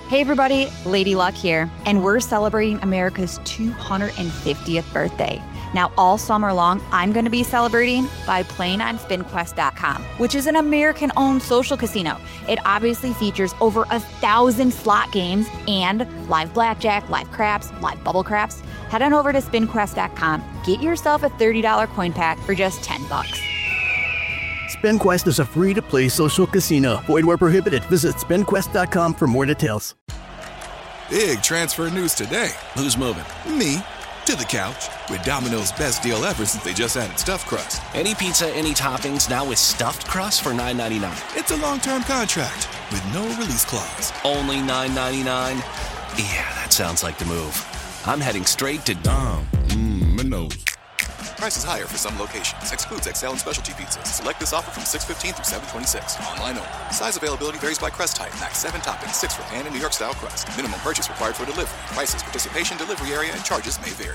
Hey everybody, Lady Luck here, and we're celebrating America's 250th birthday. Now, all summer long, I'm going to be celebrating by playing on SpinQuest.com, which is an American-owned social casino. It obviously features over 1,000 slot games and live blackjack, live craps, live bubble craps. Head on over to SpinQuest.com. Get yourself a $30 coin pack for just $10. SpinQuest is a free-to-play social casino. Void where prohibited. Visit SpinQuest.com for more details. Big transfer news today. Who's moving? Me. To the couch. With Domino's best deal ever since they just added Stuffed Crust. Any pizza, any toppings, now with Stuffed Crust for $9.99. It's a long-term contract with no release clause. Only $9.99? Yeah, that sounds like the move. I'm heading straight to Domino's. Prices higher for some locations. Excludes XL and specialty pizzas. Select this offer from 6/15 through 7/26. Online only. Size availability varies by crust type. Max 7 toppings, 6 for pan and New York style crust. Minimum purchase required for delivery. Prices, participation, delivery area, and charges may vary.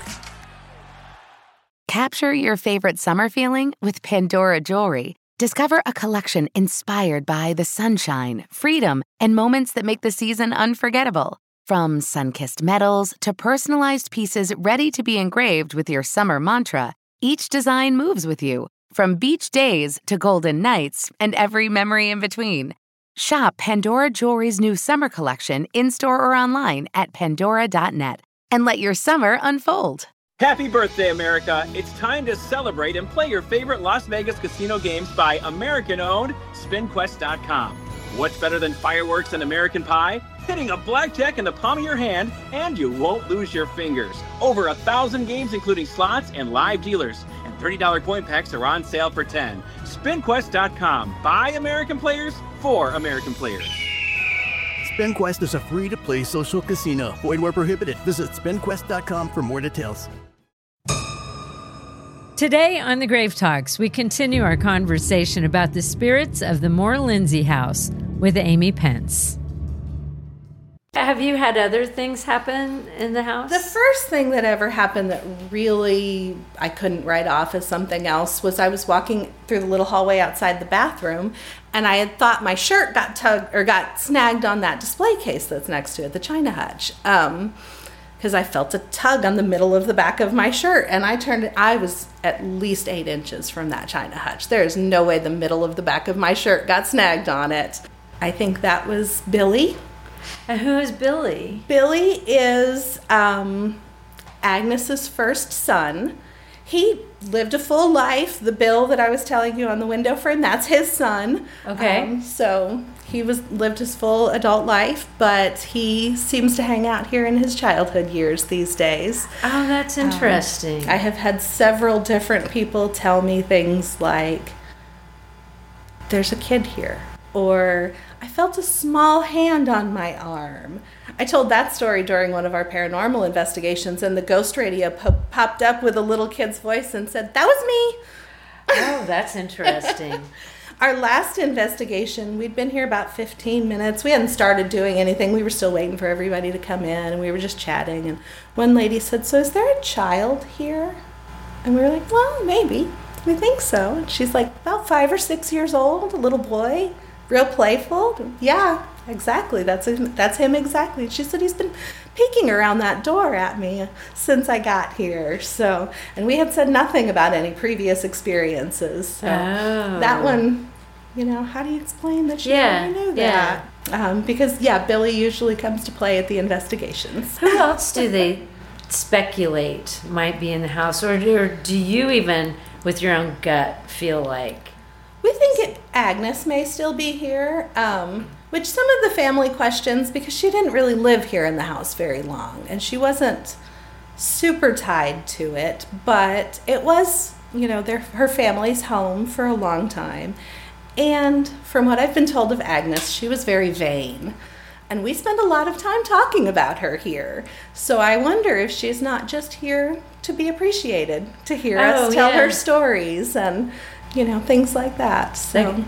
Capture your favorite summer feeling with Pandora Jewelry. Discover a collection inspired by the sunshine, freedom, and moments that make the season unforgettable. From sun-kissed metals to personalized pieces ready to be engraved with your summer mantra, each design moves with you, from beach days to golden nights and every memory in between. Shop Pandora Jewelry's new summer collection in-store or online at pandora.net and let your summer unfold. Happy birthday, America. It's time to celebrate and play your favorite Las Vegas casino games by American-owned SpinQuest.com. What's better than fireworks and American pie? Hitting a blackjack in the palm of your hand, and you won't lose your fingers. Over 1,000 games, including slots and live dealers. And $30 coin packs are on sale for $10. SpinQuest.com. By American players, for American players. SpinQuest is a free-to-play social casino. Void where prohibited. Visit SpinQuest.com for more details. Today on the Grave Talks, we continue our conversation about the spirits of the Moore Lindsay house with Amy Pence. Have you had other things happen in the house? The first thing that ever happened that really I couldn't write off as something else was I was walking through the little hallway outside the bathroom, and I had thought my shirt got snagged on that display case that's next to it, the China hutch. Because I felt a tug on the middle of the back of my shirt, and I was at least 8 inches from that China hutch. There is no way the middle of the back of my shirt got snagged on it. I think that was Billy. And who is Billy? Billy is Agnes's first son. He lived a full life. The Bill that I was telling you on the window frame, that's his son. Okay. So he lived his full adult life, but he seems to hang out here in his childhood years these days. Oh, that's interesting. I have had several different people tell me things like, there's a kid here, or I felt a small hand on my arm. I told that story during one of our paranormal investigations, and the ghost radio popped up with a little kid's voice and said, "That was me." Oh, that's interesting. Our last investigation, we'd been here about 15 minutes. We hadn't started doing anything. We were still waiting for everybody to come in, and we were just chatting. And one lady said, "So is there a child here?" And we were like, "Well, maybe. We think so." And she's like, "About 5 or 6 years old, a little boy. Real playful." "Yeah, exactly. That's him exactly." And she said, "He's been peeking around that door at me since I got here." So, and we had said nothing about any previous experiences. So that one, how do you explain that she already knew that? Because, Billy usually comes to play at the investigations. Who else do they speculate might be in the house? Or do you even, with your own gut, feel like? We think Agnes may still be here, which some of the family questions, because she didn't really live here in the house very long, and she wasn't super tied to it, but it was, her family's home for a long time. And from what I've been told of Agnes, she was very vain. And we spend a lot of time talking about her here. So I wonder if she's not just here to be appreciated, to hear us tell her stories and things like that. So,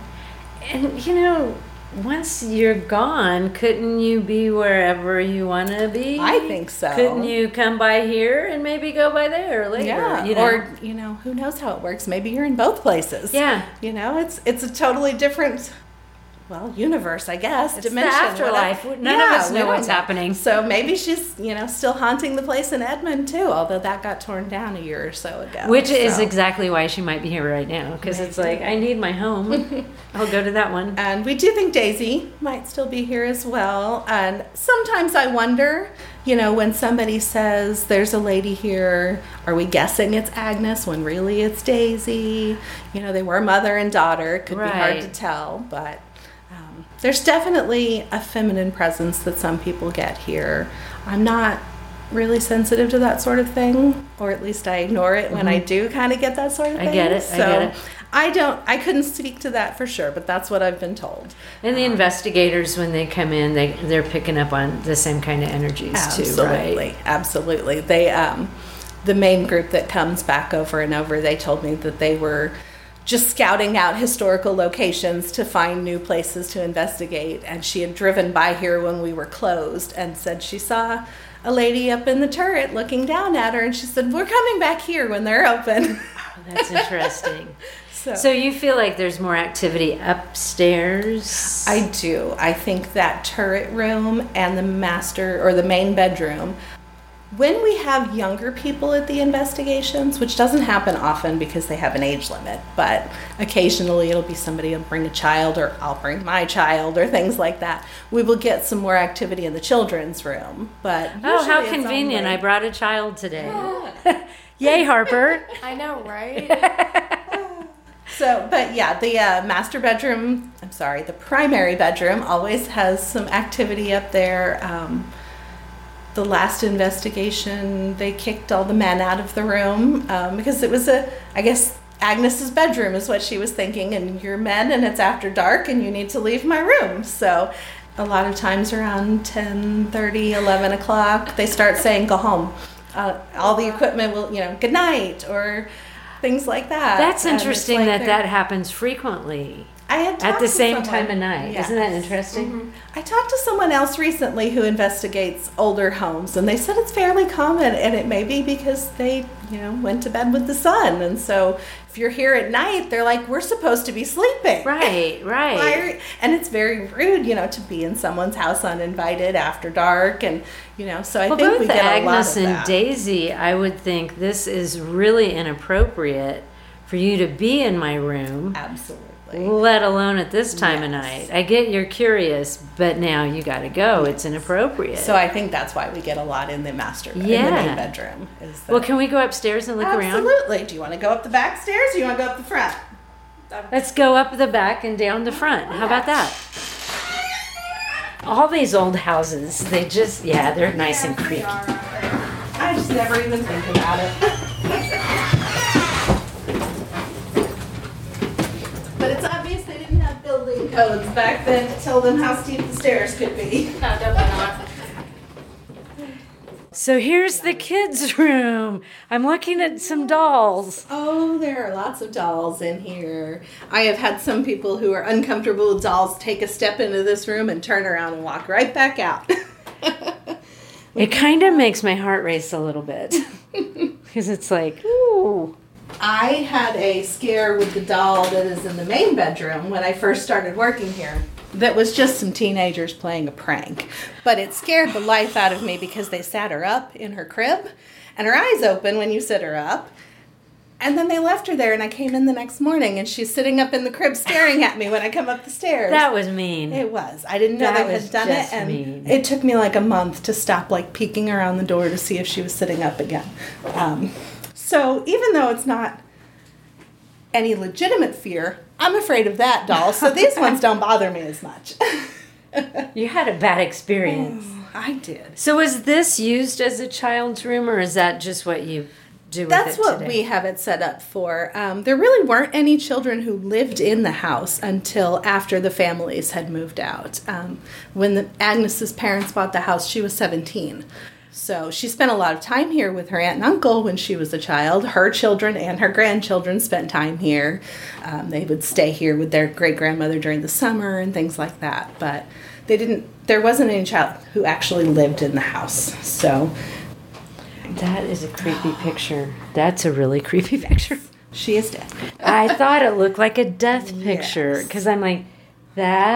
once you're gone, couldn't you be wherever you want to be? I think so. Couldn't you come by here and maybe go by there later? Yeah, or, who knows how it works. Maybe you're in both places. Yeah. It's a totally different universe, I guess. It's dimension, the afterlife. Whatever. None of us know what's happening. So maybe she's, still haunting the place in Edmond, too, although that got torn down a year or so ago. Which is exactly why she might be here right now, because it's like, I need my home. I'll go to that one. And we do think Daisy might still be here as well. And sometimes I wonder, when somebody says there's a lady here, are we guessing it's Agnes when really it's Daisy? They were mother and daughter. It could be hard to tell, but there's definitely a feminine presence that some people get here. I'm not really sensitive to that sort of thing, or at least I ignore it when I do kind of get that sort of thing. I get it. I couldn't speak to that for sure, but that's what I've been told. And the investigators, when they come in, they're picking up on the same kind of energies too, right? Absolutely. They, the main group that comes back over and over, they told me that they were just scouting out historical locations to find new places to investigate. And she had driven by here when we were closed and said she saw a lady up in the turret looking down at her. And she said, we're coming back here when they're open. Oh, that's interesting. So you feel like there's more activity upstairs? I do. I think that turret room and the master or the main bedroom, when we have younger people at the investigations, which doesn't happen often because they have an age limit, but occasionally it'll be somebody will bring a child, or I'll bring my child, or things like that. We will get some more activity in the children's room. But how convenient. I brought a child today. Yay, Harper. I know, right? The primary bedroom always has some activity up there. The last investigation, they kicked all the men out of the room because it was Agnes's bedroom is what she was thinking, and you're men and it's after dark and you need to leave my room. So a lot of times around 10:30, 11 o'clock, they start saying, go home. All the equipment will, good night, or things like that. That's interesting that happens frequently. I had at the same time of night. Yes. Isn't that interesting? Mm-hmm. I talked to someone else recently who investigates older homes, and they said it's fairly common, and it may be because they, went to bed with the sun. And so if you're here at night, they're like, we're supposed to be sleeping. Right. And it's very rude, to be in someone's house uninvited after dark. And, so I think we get a lot of that. Agnes and Daisy, I would think this is really inappropriate for you to be in my room. Absolutely. Let alone at this time of night. I get you're curious, but now you got to go. It's inappropriate. So I think that's why we get a lot in the master in the main bedroom. Well, can we go upstairs and look around? Absolutely. Do you want to go up the back stairs, or you want to go up the front? Let's go up the back and down the front. How about that? All these old houses, they're nice and creepy. I just never even think about it. But it's obvious they didn't have building codes back then to tell them how steep the stairs could be. No, definitely not. So here's the kids' room. I'm looking at some dolls. Oh, there are lots of dolls in here. I have had some people who are uncomfortable with dolls take a step into this room and turn around and walk right back out. It kind of makes my heart race a little bit. Because it's like, ooh. I had a scare with the doll that is in the main bedroom when I first started working here. That was just some teenagers playing a prank. But it scared the life out of me because they sat her up in her crib, and her eyes open when you sit her up. And then they left her there, and I came in the next morning, and she's sitting up in the crib staring at me when I come up the stairs. That was mean. It was. I didn't know they had done it, and it took me like a month to stop peeking around the door to see if she was sitting up again. So even though it's not any legitimate fear, I'm afraid of that doll, so these ones don't bother me as much. You had a bad experience. I did. So is this used as a child's room, or is that just what you do with That's it what today? we have it set up for. There really weren't any children who lived in the house until after the families had moved out. When Agnes's parents bought the house, she was 17. So she spent a lot of time here with her aunt and uncle when she was a child. Her children and her grandchildren spent time here. They would stay here with their great-grandmother during the summer and things like that. But there wasn't any child who actually lived in the house. So that is a creepy picture. That's a really creepy picture. She is dead. I thought it looked like a death picture because I'm like, that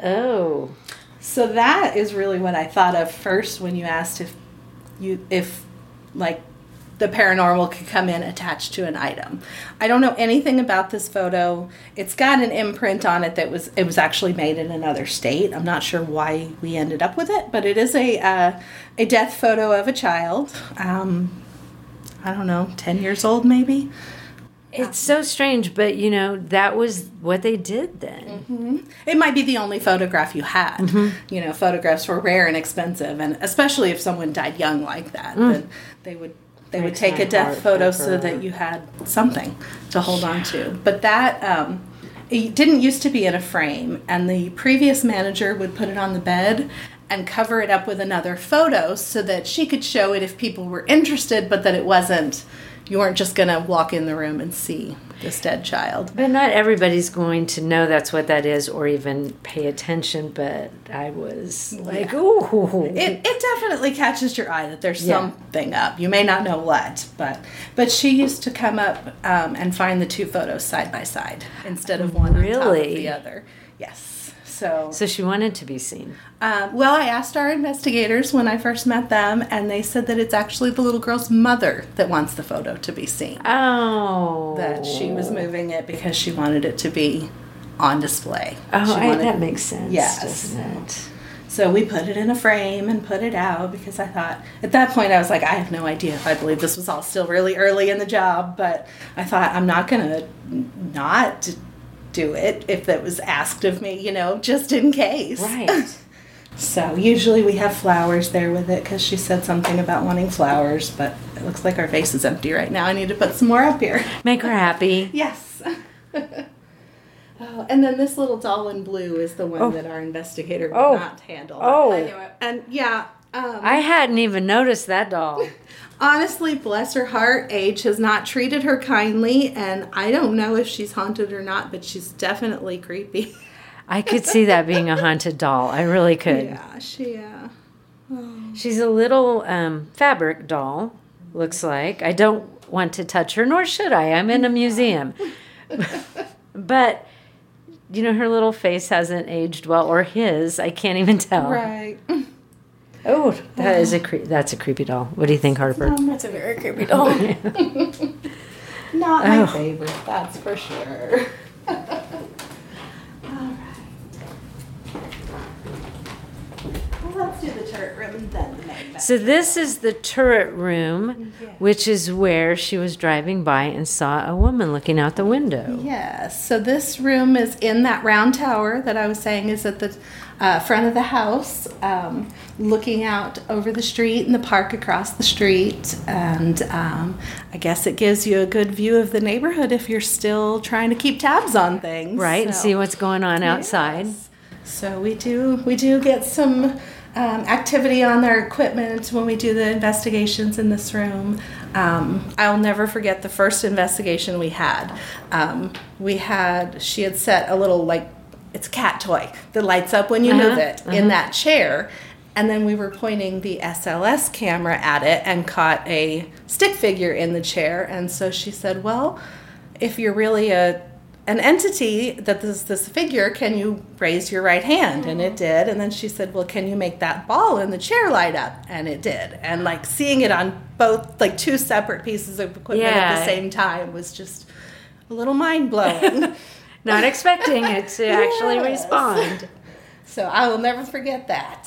Oh. So that is really what I thought of first when you asked if like the paranormal could come in attached to an item. I don't know anything about this photo. It's got an imprint on it it was actually made in another state. I'm not sure why we ended up with it, but it is a death photo of a child. I don't know, 10 years old maybe. It's so strange, but, that was what they did then. Mm-hmm. It might be the only photograph you had. Mm-hmm. Photographs were rare and expensive, and especially if someone died young like that, then they would take a death photo so that you had something to hold on to. But that, it didn't used to be in a frame, and the previous manager would put it on the bed and cover it up with another photo so that she could show it if people were interested, but that you weren't just going to walk in the room and see this dead child. But not everybody's going to know that's what that is or even pay attention, but I was like, ooh. It definitely catches your eye that there's something up. You may not know what, but she used to come up and find the two photos side by side instead of one on top of the other. Yes. So she wanted to be seen. Well, I asked our investigators when I first met them, and they said that it's actually the little girl's mother that wants the photo to be seen. Oh. That she was moving it because she wanted it to be on display. Oh, that makes sense. Yes. Doesn't it? So we put it in a frame and put it out because I thought, at that point I was like, I have no idea if I believe this was all still really early in the job, but I thought I'm not going to not do it if that was asked of me, just in case. Right. So usually we have flowers there with it because she said something about wanting flowers, but it looks like our vase is empty right now. I need to put some more up here. Make her happy. Yes. And then this little doll in blue is the one that our investigator would not handle. Oh. I knew it. And I hadn't even noticed that doll. Honestly, bless her heart, age has not treated her kindly, and I don't know if she's haunted or not, but she's definitely creepy. I could see that being a haunted doll. I really could. Yeah, She's a little fabric doll, looks like. I don't want to touch her, nor should I. I'm in a museum. But, her little face hasn't aged well, or his. I can't even tell. Right. Oh, that's a creepy doll. What do you think, Harper? That's a very creepy doll. Not my favorite, that's for sure. All right. Well, let's do the turret room and then the main bedroom. So this is the turret room, which is where she was driving by and saw a woman looking out the window. Yes. So this room is in that round tower that I was saying is at the front of the house, looking out over the street and the park across the street. And I guess it gives you a good view of the neighborhood if you're still trying to keep tabs on things. Right, and see what's going on outside. So we do get some activity on their equipment when we do the investigations in this room. I'll never forget the first investigation we had. She had set a little, it's a cat toy that lights up when you move it in that chair. And then we were pointing the SLS camera at it and caught a stick figure in the chair. And so she said, well, if you're really an entity that is this figure, can you raise your right hand? And it did. And then she said, well, can you make that ball in the chair light up? And it did. And seeing it on both two separate pieces of equipment at the same time was just a little mind-blowing. Not expecting it to actually respond. So I will never forget that.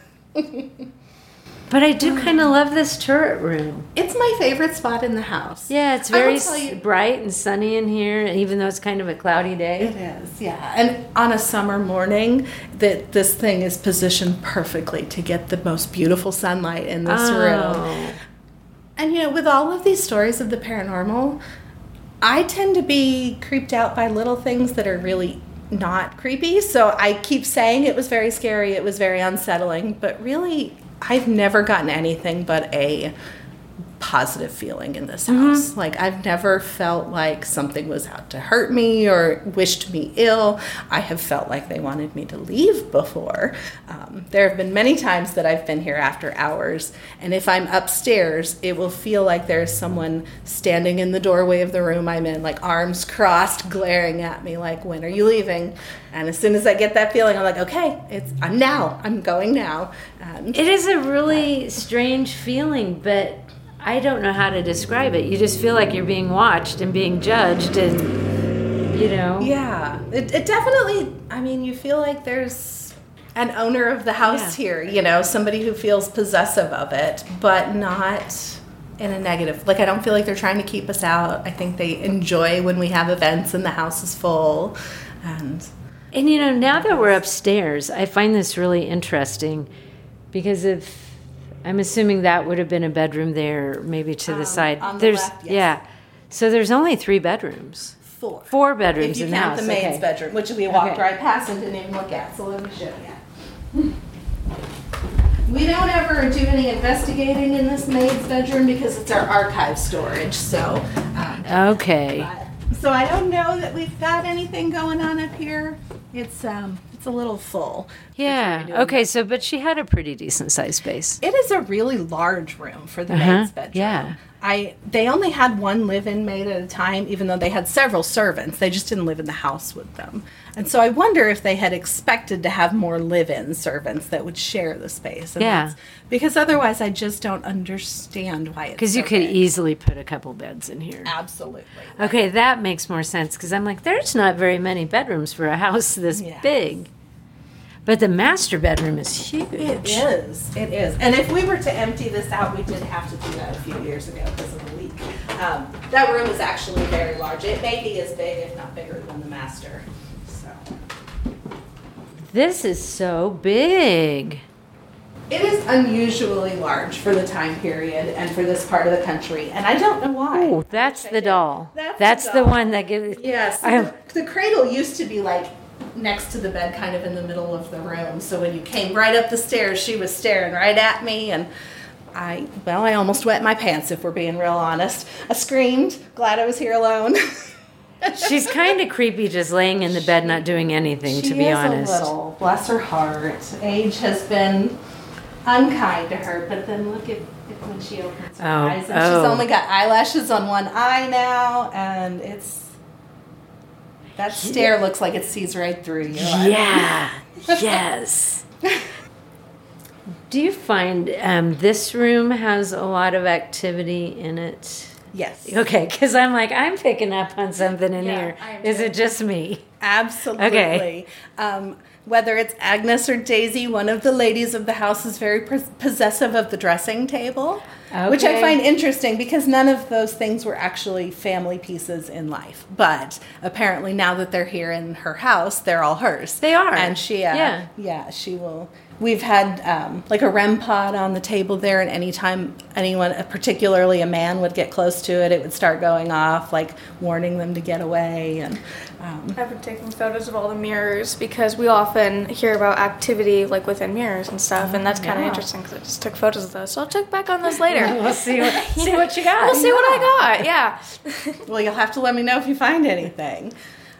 But I do kind of love this turret room. It's my favorite spot in the house. Yeah, it's very bright and sunny in here, even though it's kind of a cloudy day. It is, yeah. And on a summer morning, this thing is positioned perfectly to get the most beautiful sunlight in this room. And, with all of these stories of the paranormal, I tend to be creeped out by little things that are really not creepy. So I keep saying it was very scary, it was very unsettling, but really I've never gotten anything but a positive feeling in this house. Like, I've never felt like something was out to hurt me or wished me ill. I have felt like they wanted me to leave before. There have been many times that I've been here after hours, and if I'm upstairs, it will feel like there's someone standing in the doorway of the room I'm in, like arms crossed, glaring at me like, when are you leaving? And as soon as I get that feeling, I'm like, okay, I'm going now. And it is a really strange feeling, but I don't know how to describe it. You just feel like you're being watched and being judged, and, Yeah, it definitely, I mean, you feel like there's an owner of the house here, somebody who feels possessive of it, but not in a negative. Like, I don't feel like they're trying to keep us out. I think they enjoy when we have events and the house is full. And now that we're upstairs, I find this really interesting because I'm assuming that would have been a bedroom there, maybe to the side. On the left, yes. Yeah. So there's only 3 bedrooms. 4. 4 bedrooms if you in the count house. the maid's Okay. bedroom, which we walked right past and didn't even look at. So let me show you. We don't ever do any investigating in this maid's bedroom because it's our archive storage. So Okay. So I don't know that we've got anything going on up here. It's a little full. Yeah. Okay. So, but she had a pretty decent sized space. It is a really large room for the maid's bedroom. Yeah. They only had one live-in maid at a time, even though they had several servants. They just didn't live in the house with them. And so I wonder if they had expected to have more live-in servants that would share the space. And Yeah. because otherwise I just don't understand why it's Because you so could big. easily put a couple beds in here. Absolutely. Okay, that makes more sense because I'm like, there's not very many bedrooms for a house this big. But the master bedroom is huge. It is. It is. And if we were to empty this out, we did have to do that a few years ago because of the leak. That room is actually very large. It may be as big, if not bigger, than the master. So This is so big. it is unusually large for the time period and for this part of the country. And I don't know why. Oh, that's the doll. That's the the doll. one that gives. Yes. The cradle used to be like next to the bed, kind of in the middle of the room. So when you came right up the stairs, she was staring right at me, and I almost wet my pants, if we're being real honest. I screamed, glad I was here alone. She's kind of creepy just laying in the bed not doing anything, to be honest. She is a little, bless her heart. Age has been unkind to her, but then look at when she opens her eyes. And she's only got eyelashes on one eye now, and that stare looks like it sees right through you. Yeah. Yes. Do you find this room has a lot of activity in it? Yes. Okay, because I'm like, I'm picking up on something in here. Is it just me? Absolutely. Okay. Whether it's Agnes or Daisy, one of the ladies of the house is very possessive of the dressing table, which I find interesting because none of those things were actually family pieces in life. But apparently now that they're here in her house, they're all hers. They are. And she will. We've had like a REM pod on the table there, and anytime anyone, particularly a man, would get close to it, it would start going off, like warning them to get away. And I've been taking photos of all the mirrors because we often hear about activity like within mirrors and stuff, and that's kind of interesting because I just took photos of those. So I'll check back on those later. We'll see what you got. We'll see what I got. Yeah. Well, you'll have to let me know if you find anything.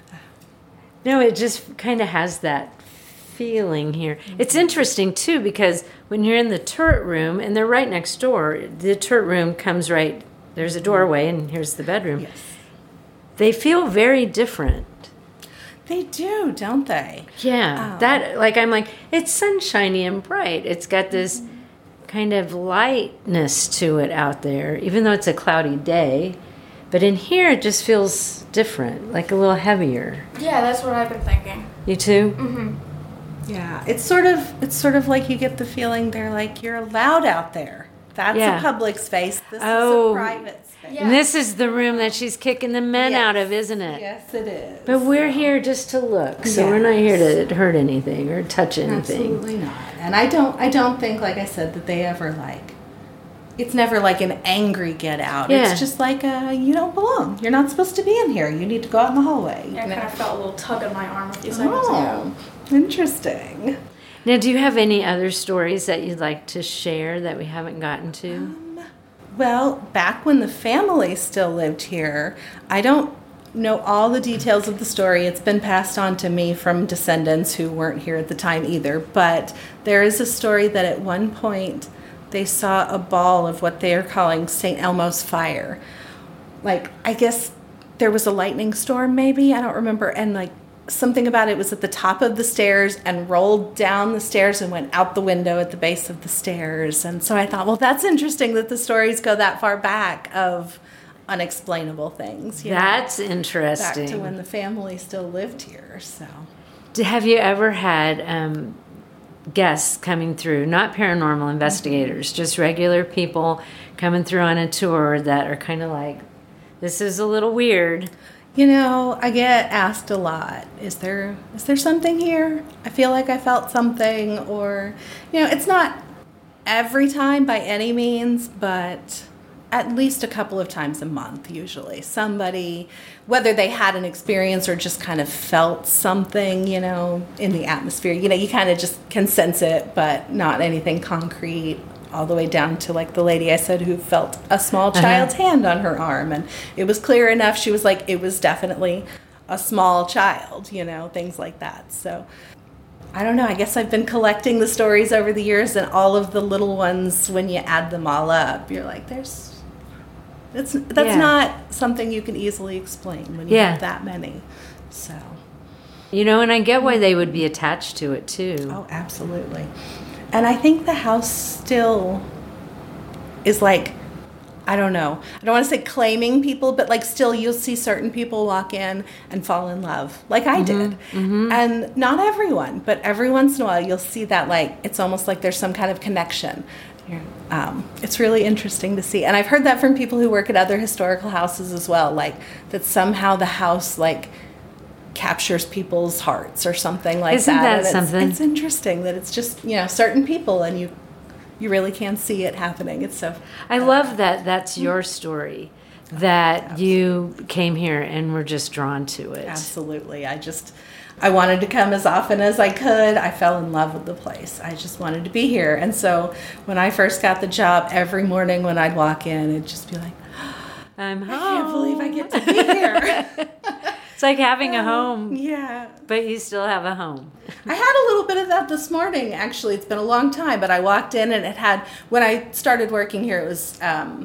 No, it just kind of has that feeling here. It's interesting too because when you're in the turret room and they're right next door, the turret room comes right, there's a doorway and here's the bedroom. Yes. They feel very different. They do, don't they? Yeah. I'm like, it's sunshiny and bright. It's got this kind of lightness to it out there, even though it's a cloudy day. But in here, it just feels different, like a little heavier. Yeah, that's what I've been thinking. You too? Mm-hmm. Yeah, it's sort of like you get the feeling they're like, you're allowed out there. That's a public space. This is a private space. Yeah. And this is the room that she's kicking the men out of, isn't it? Yes, it is. But we're here just to look, so we're not here to hurt anything or touch anything. Absolutely not. And I don't think, like I said, that they ever it's never like an angry get out. Yeah. It's just like you don't belong. You're not supposed to be in here. You need to go out in the hallway. Yeah, I kind of felt a little tug on my arm a few seconds ago. Interesting. Now, do you have any other stories that you'd like to share that we haven't gotten to? Well, back when the family still lived here, I don't know all the details of the story. It's been passed on to me from descendants who weren't here at the time either. But there is a story that at one point they saw a ball of what they are calling St. Elmo's fire. Like, I guess there was a lightning storm maybe, I don't remember, and like something about it was at the top of the stairs and rolled down the stairs and went out the window at the base of the stairs. And so I thought, well, that's interesting that the stories go that far back of unexplainable things. That's interesting. Back to when the family still lived here. So, have you ever had guests coming through, not paranormal investigators, just regular people coming through on a tour that are kind of like, this is a little weird? You know, I get asked a lot, is there something here? I feel like I felt something, or, you know, it's not every time by any means, but at least a couple of times a month, usually. Somebody, whether they had an experience or just kind of felt something, you know, in the atmosphere. You know, you kind of just can sense it, but not anything concrete, all the way down to like the lady I said who felt a small child's hand on her arm. And it was clear enough. She was like, it was definitely a small child, you know, things like that. So I don't know. I guess I've been collecting the stories over the years, and all of the little ones, when you add them all up, you're like, that's not something you can easily explain when you have that many. So, you know, and I get why they would be attached to it too. Oh, absolutely. And I think the house still is like, I don't know. I don't want to say claiming people, but like still you'll see certain people walk in and fall in love, like I did. Mm-hmm. And not everyone, but every once in a while you'll see that, like, it's almost like there's some kind of connection. It's really interesting to see. And I've heard that from people who work at other historical houses as well, like that somehow the house like captures people's hearts or something like that. Isn't that something? It's interesting that it's just, you know, certain people, and you really can see it happening. It's so I love that that's your story, that you came here and were just drawn to it. Absolutely. I wanted to come as often as I could. I fell in love with the place. I just wanted to be here. And so when I first got the job, every morning when I'd walk in, it'd just be like, I'm home. I can't believe I get to be here. It's like having a home. Yeah. But you still have a home. I had a little bit of that this morning, actually. It's been a long time, but I walked in and it had, when I started working here, it was,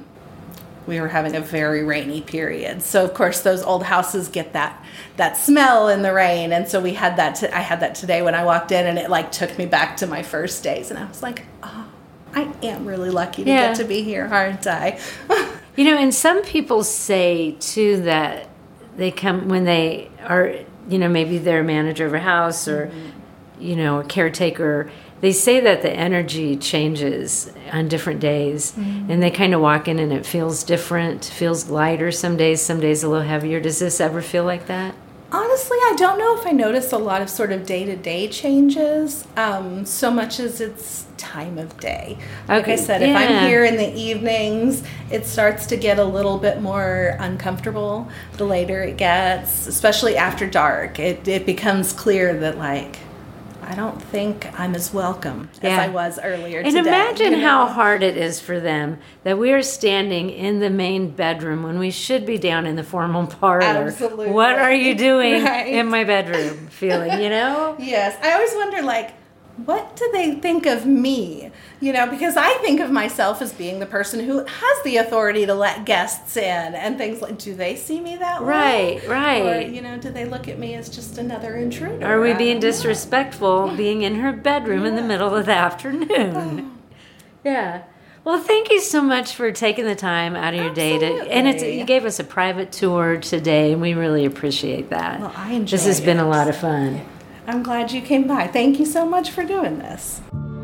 we were having a very rainy period. So, of course, those old houses get that smell in the rain. And so we had that, I had that today when I walked in, and it like took me back to my first days. And I was like, oh, I am really lucky to get to be here, aren't I? You know, and some people say, too, that they come when they are, you know, maybe they're a manager of a house or, you know, a caretaker. They say that the energy changes on different days, and they kind of walk in and it feels different, feels lighter some days a little heavier. Does this ever feel like that? Honestly, I don't know if I notice a lot of sort of day-to-day changes, so much as it's time of day. Like I said, if I'm here in the evenings, it starts to get a little bit more uncomfortable the later it gets, especially after dark. It becomes clear that, like, I don't think I'm as welcome as I was earlier today. And imagine how hard it is for them that we are standing in the main bedroom when we should be down in the formal parlor. Absolutely. What are you doing in my bedroom feeling, you know? Yes. I always wonder, like, what do they think of me? You know, because I think of myself as being the person who has the authority to let guests in and things like, do they see me that way? Right. Or, you know, do they look at me as just another intruder? Are we being disrespectful being in her bedroom in the middle of the afternoon? Yeah. Well, thank you so much for taking the time out of your day you gave us a private tour today, and we really appreciate that. Well, I enjoyed This has been a lot of fun. I'm glad you came by. Thank you so much for doing this.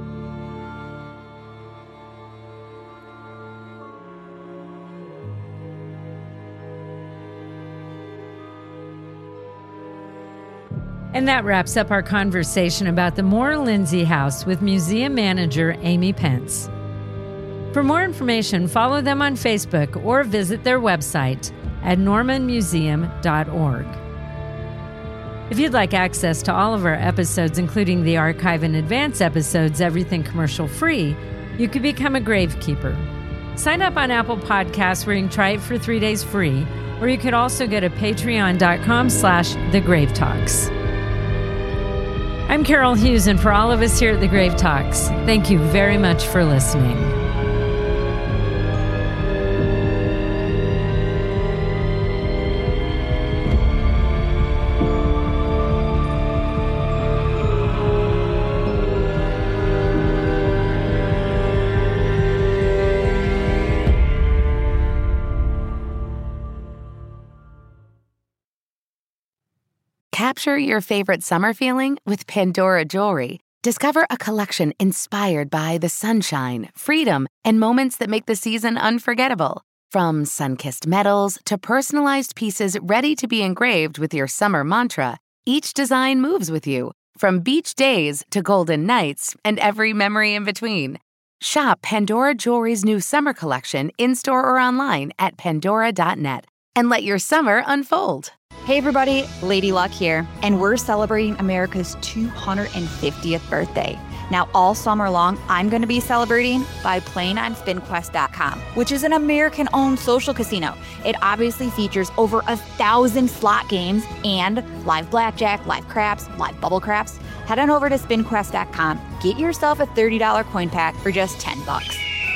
And that wraps up our conversation about the Moore Lindsay House with museum manager Amy Pence. For more information, follow them on Facebook or visit their website at normanmuseum.org. If you'd like access to all of our episodes, including the archive and advance episodes, everything commercial free, you could become a gravekeeper. Sign up on Apple Podcasts where you can try it for 3 days free, or you could also go to patreon.com/thegravetalks. I'm Carol Hughes, and for all of us here at The Grave Talks, thank you very much for listening. Capture your favorite summer feeling with Pandora Jewelry. Discover a collection inspired by the sunshine, freedom, and moments that make the season unforgettable. From sun-kissed metals to personalized pieces ready to be engraved with your summer mantra, each design moves with you. From beach days to golden nights and every memory in between. Shop Pandora Jewelry's new summer collection in-store or online at pandora.net and let your summer unfold. Hey everybody, Lady Luck here, and we're celebrating America's 250th birthday. Now all summer long, I'm going to be celebrating by playing on SpinQuest.com, which is an American-owned social casino. It obviously features over 1,000 slot games and live blackjack, live craps, live bubble craps. Head on over to SpinQuest.com, get yourself a $30 coin pack for just $10.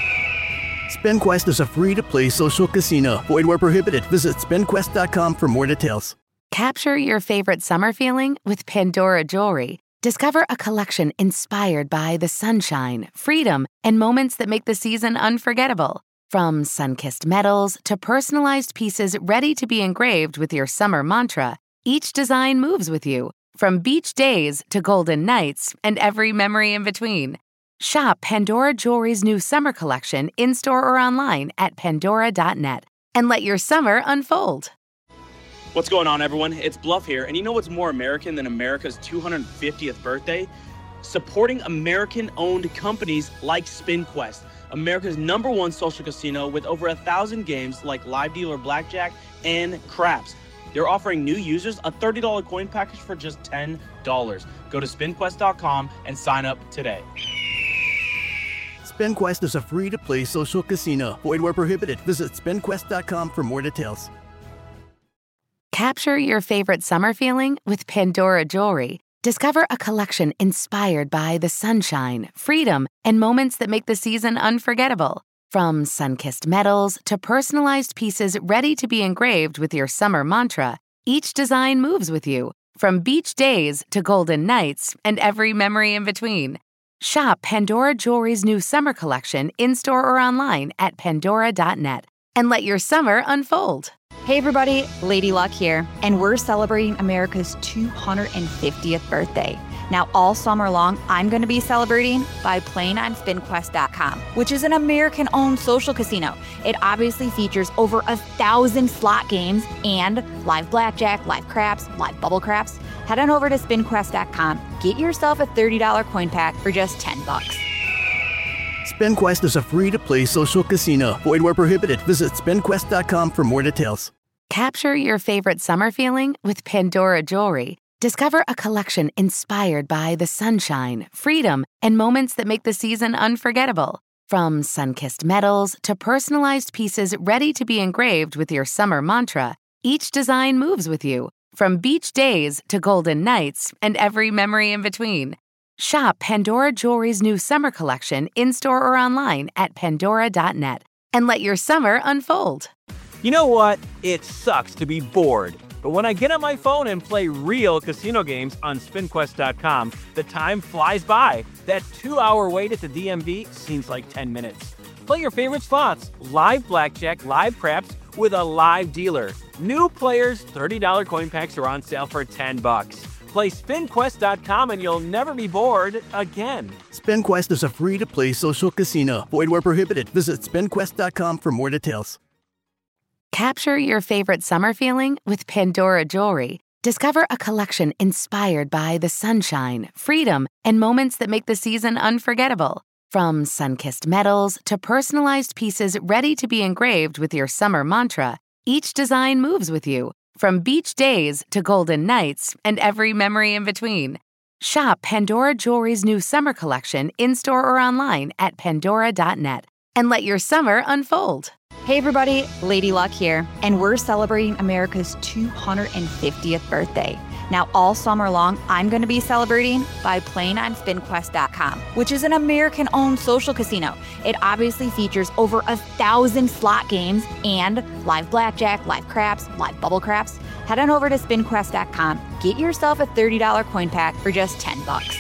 SpinQuest is a free-to-play social casino. Void where prohibited. Visit SpinQuest.com for more details. Capture your favorite summer feeling with Pandora Jewelry. Discover a collection inspired by the sunshine, freedom, and moments that make the season unforgettable. From sun-kissed metals to personalized pieces ready to be engraved with your summer mantra, each design moves with you. From beach days to golden nights and every memory in between. Shop Pandora Jewelry's new summer collection in-store or online at pandora.net and let your summer unfold. What's going on, everyone? It's Bluff here, and you know what's more American than America's 250th birthday? Supporting American-owned companies like SpinQuest, America's #1 social casino with over 1,000 games like live dealer blackjack and craps. They're offering new users a $30 coin package for just $10. Go to SpinQuest.com and sign up today. SpinQuest is a free-to-play social casino. Void where prohibited. Visit SpinQuest.com for more details. Capture your favorite summer feeling with Pandora Jewelry. Discover a collection inspired by the sunshine, freedom, and moments that make the season unforgettable. From sun-kissed metals to personalized pieces ready to be engraved with your summer mantra, each design moves with you. From beach days to golden nights and every memory in between. Shop Pandora Jewelry's new summer collection in-store or online at pandora.net and let your summer unfold. Hey everybody, Lady Luck here, and we're celebrating America's 250th birthday. Now all summer long, I'm going to be celebrating by playing on SpinQuest.com, which is an American-owned social casino. It obviously features over 1,000 slot games and live blackjack, live craps, live bubble craps. Head on over to SpinQuest.com, get yourself a $30 coin pack for just $10. SpinQuest is a free-to-play social casino. Void where prohibited. Visit SpinQuest.com for more details. Capture your favorite summer feeling with Pandora Jewelry. Discover a collection inspired by the sunshine, freedom, and moments that make the season unforgettable. From sun-kissed metals to personalized pieces ready to be engraved with your summer mantra, each design moves with you. From beach days to golden nights and every memory in between. Shop Pandora Jewelry's new summer collection in-store or online at pandora.net and let your summer unfold. You know what? It sucks to be bored. But when I get on my phone and play real casino games on SpinQuest.com, the time flies by. That 2-hour wait at the DMV seems like 10 minutes. Play your favorite slots, live blackjack, live craps, with a live dealer. New players, $30 coin packs are on sale for $10. Play SpinQuest.com and you'll never be bored again. SpinQuest is a free-to-play social casino. Void where prohibited. Visit SpinQuest.com for more details. Capture your favorite summer feeling with Pandora Jewelry. Discover a collection inspired by the sunshine, freedom, and moments that make the season unforgettable. From sun-kissed metals to personalized pieces ready to be engraved with your summer mantra, each design moves with you. From beach days to golden nights and every memory in between. Shop Pandora Jewelry's new summer collection in-store or online at pandora.net and let your summer unfold. Hey everybody, Lady Luck here, and we're celebrating America's 250th birthday. Now, all summer long, I'm going to be celebrating by playing on SpinQuest.com, which is an American-owned social casino. It obviously features over 1,000 slot games and live blackjack, live craps, live bubble craps. Head on over to SpinQuest.com. Get yourself a $30 coin pack for just $10.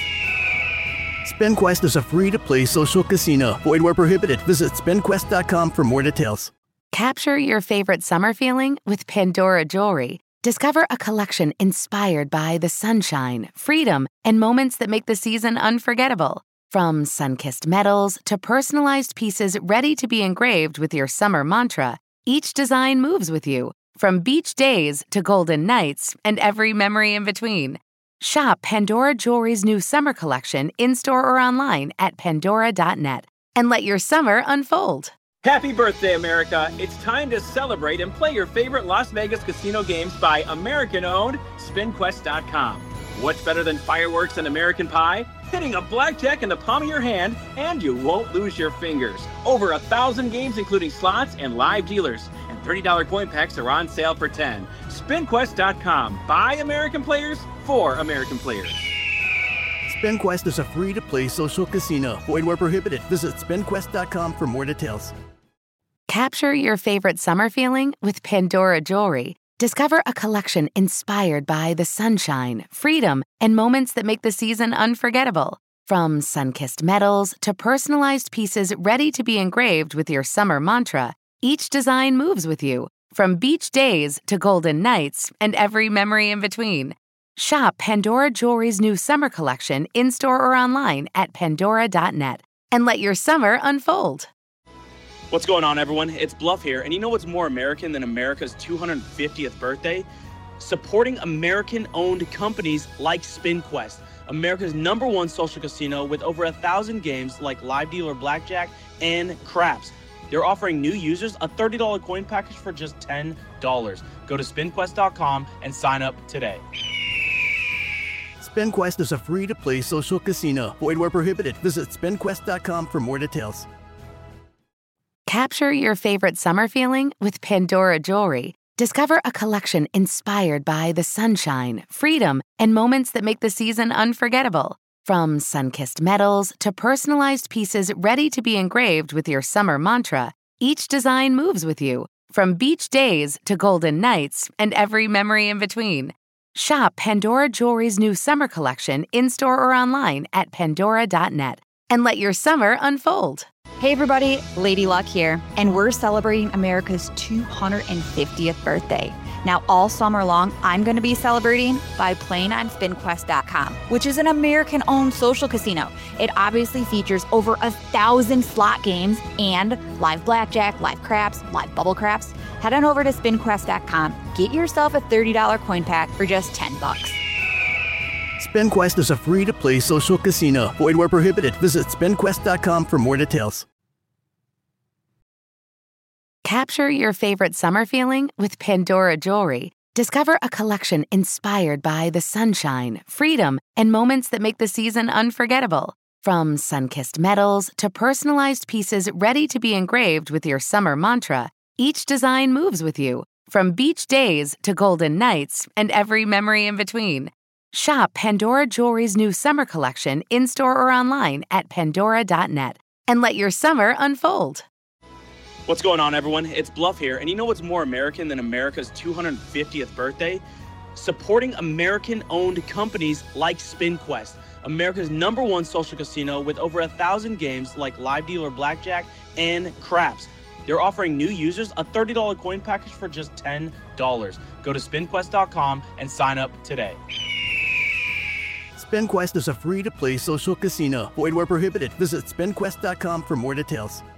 SpinQuest is a free-to-play social casino. Void where prohibited. Visit SpinQuest.com for more details. Capture your favorite summer feeling with Pandora Jewelry. Discover a collection inspired by the sunshine, freedom, and moments that make the season unforgettable. From sun-kissed metals to personalized pieces ready to be engraved with your summer mantra, each design moves with you. From beach days to golden nights and every memory in between. Shop Pandora Jewelry's new summer collection in-store or online at pandora.net and let your summer unfold. Happy birthday, America. It's time to celebrate and play your favorite Las Vegas casino games by American-owned SpinQuest.com. What's better than fireworks and American Pie? Hitting a blackjack in the palm of your hand, and you won't lose your fingers. Over 1,000 games, including slots and live dealers. And $30 coin packs are on sale for $10. SpinQuest.com. By American players, for American players. SpinQuest is a free-to-play social casino. Void where prohibited. Visit SpinQuest.com for more details. Capture your favorite summer feeling with Pandora Jewelry. Discover a collection inspired by the sunshine, freedom, and moments that make the season unforgettable. From sun-kissed metals to personalized pieces ready to be engraved with your summer mantra, each design moves with you. From beach days to golden nights and every memory in between. Shop Pandora Jewelry's new summer collection in-store or online at pandora.net and let your summer unfold. What's going on, everyone? It's Bluff here, and you know what's more American than America's 250th birthday? Supporting American-owned companies like SpinQuest, America's #1 social casino with over 1,000 games like live dealer blackjack and craps. They're offering new users a $30 coin package for just $10. Go to SpinQuest.com and sign up today. SpinQuest is a free-to-play social casino. Void where prohibited. Visit SpinQuest.com for more details. Capture your favorite summer feeling with Pandora Jewelry. Discover a collection inspired by the sunshine, freedom, and moments that make the season unforgettable. From sun-kissed metals to personalized pieces ready to be engraved with your summer mantra, each design moves with you. From beach days to golden nights and every memory in between. Shop Pandora Jewelry's new summer collection in-store or online at pandora.net and let your summer unfold. Hey everybody, Lady Luck here, and we're celebrating America's 250th birthday. Now, all summer long, I'm going to be celebrating by playing on SpinQuest.com, which is an American-owned social casino. It obviously features over 1,000 slot games and live blackjack, live craps, live bubble craps. Head on over to SpinQuest.com. Get yourself a $30 coin pack for just $10. SpinQuest is a free-to-play social casino. Void where prohibited. Visit SpinQuest.com for more details. Capture your favorite summer feeling with Pandora Jewelry. Discover a collection inspired by the sunshine, freedom, and moments that make the season unforgettable. From sun-kissed metals to personalized pieces ready to be engraved with your summer mantra, each design moves with you. From beach days to golden nights and every memory in between. Shop Pandora Jewelry's new summer collection in-store or online at pandora.net and let your summer unfold. What's going on, everyone? It's Bluff here, and you know what's more American than America's 250th birthday? Supporting American-owned companies like SpinQuest, America's #1 social casino with over 1,000 games like live dealer blackjack and craps. They're offering new users a $30 coin package for just $10. Go to SpinQuest.com and sign up today. SpinQuest is a free-to-play social casino. Void where prohibited. Visit SpinQuest.com for more details.